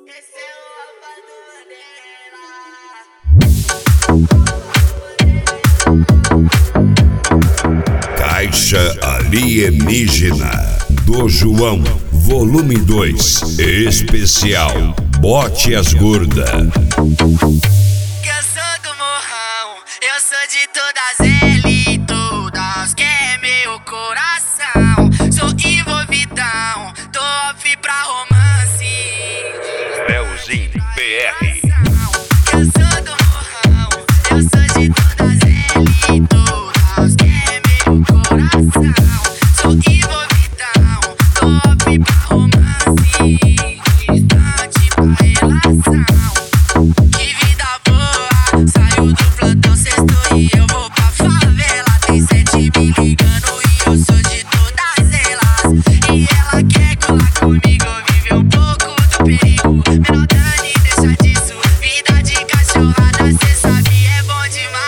Esse é o Mandela. Caixa Alienígena do João, volume 2, especial Bote as Gorda. Que eu sou do morrão, eu sou de todas elas, todas que é meu coração. Sou envolvidão, tô off pra romance. Leozinho PR. Que eu sou do morrão, eu sou de todas elas, todas que é meu coração. Sou envolvidão, tô off pra romance. Distante pra relação. Que vida boa, saiu do plantão sexto e eu vou pra favela. Tem 7 me ligando e eu sou de todas elas. E ela quer colar comigo, viver um pouco do perigo. Menor Dani, deixa disso, vida de cachorrada, cê sabe é bom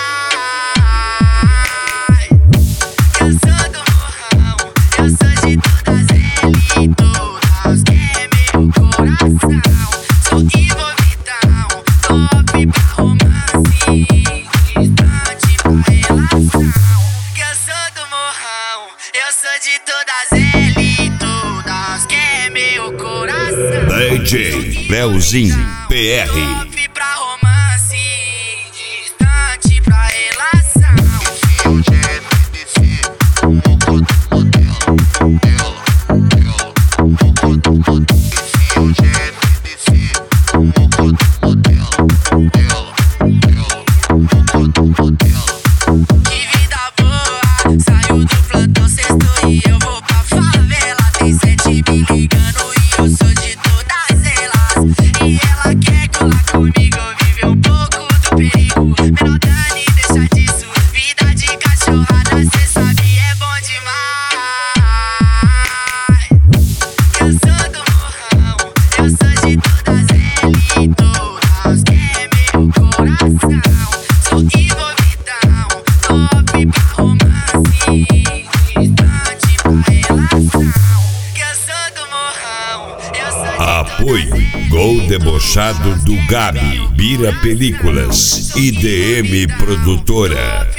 demais. Eu sou do morrão, eu sou de todas elas, todas que é meu coração. Sou envolvidão, tô off pra romance, distante pra relação. Que eu sou do morrão, eu sou de todas elas, todas que é meu coração. DJ Leozinho PR. Off pra romance, distante pra relação. Que vida boa, saiu do plantão sexto e eu vou pra favela. Tem 7 me ligando e eu sou de todas elas. E ela quer colar comigo, viver um pouco do perigo. Menor Dani, deixa disso, vida de cachorrada, cê sabe é bom demais. Eu sou do morrão, eu sou de todas elas, todas que é meu coração. Sou envolvidão, tô off pra romance, distante pra relação. Que eu sou do morrão, eu sou de Apoio Gol Debochado do Gabi, Bira Películas, IDM Produtora.